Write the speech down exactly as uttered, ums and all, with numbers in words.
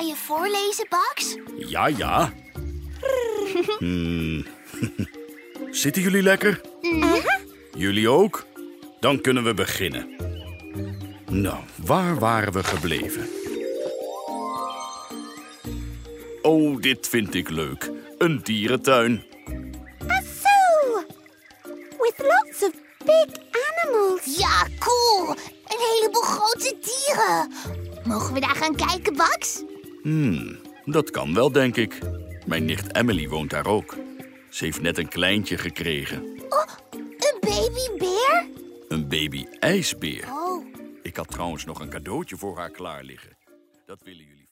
Kan je voorlezen, Bax? Ja, ja. Hmm. Zitten jullie lekker? Uh-huh. Jullie ook? Dan kunnen we beginnen. Nou, waar waren we gebleven? Oh, dit vind ik leuk. Een dierentuin. A zoo! With lots of big animals. Ja, cool. Een heleboel grote dieren. Mogen we daar gaan kijken, Bax? Hmm, dat kan wel, denk ik. Mijn nicht Emily woont daar ook. Ze heeft net een kleintje gekregen. Oh, een babybeer? Een baby-ijsbeer. Oh. Ik had trouwens nog een cadeautje voor haar klaar liggen. Dat willen jullie.